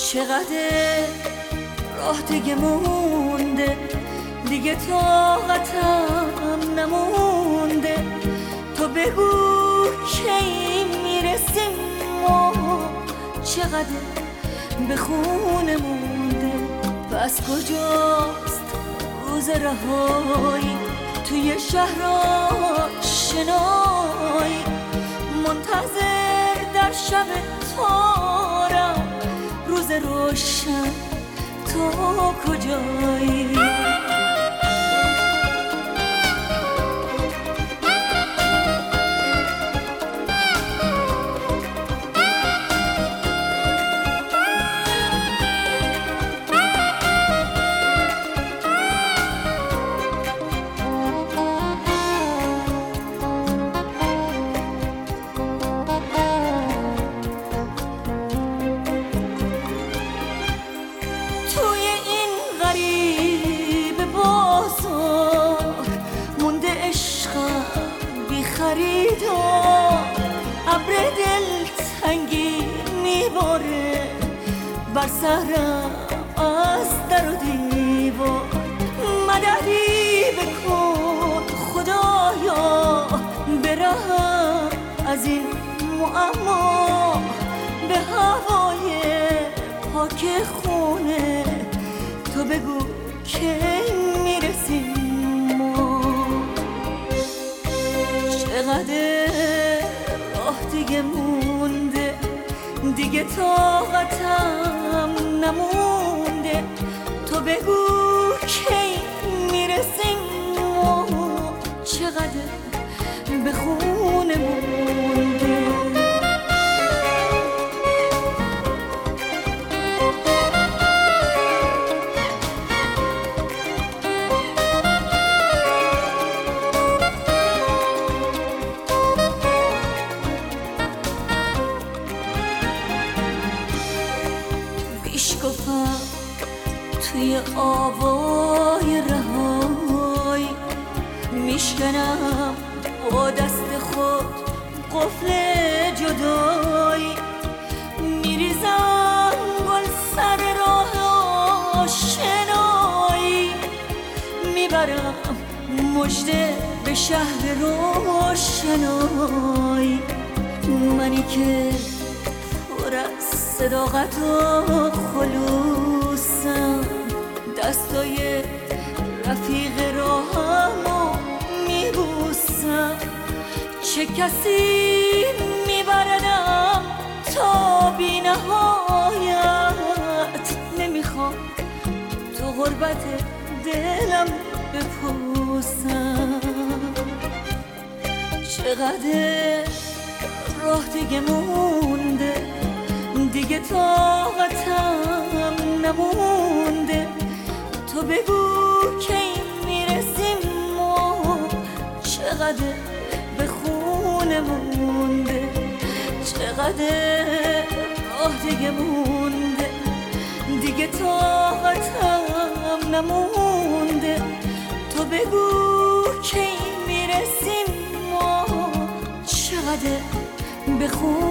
چقدر راه دیگه مونده، دیگه طاقتم نمونده. تو بگو کی میرسیم ما، چقدر به خونه مونده. پس کجاست روز رهایی، توی شهر آشنایی، منتظر در شب تارم، روز روشن تو کجایی؟ ابر دلتنگی میباره بر سهرم از در و دیوار. مددی بکن خدایا، برهم از این معما، به هوای پاک خونه. تو بگو کی میرسیم ما، چقدر راه دیگه مونده، دیگه طاقتم نمونده. تو بگو کی میرسیم ما، چقدر به خونه مونده. گفتم توی آوای رهایی، میشکنم با دست خود قفل جدایی. میریزم گل سر راه آشنایی، میبرم مژده به شهر روشنایی. منی که پر از صداقت و خلوصم، دستای رفیق راهمو میبوسم. چه کسی میبردم تا بی نهایت، نمیخوام تو غربت دلم بپوسم. چقدر راه دیگه مونده، دیگه طاقتم نمونده. تو بگو کی میرسیم ما، چقدر به خونه مونده. چقدر راه دیگه مونده، دیگه طاقتم نمونده. تو بگو کی میرسیم ما، چقدر به خونه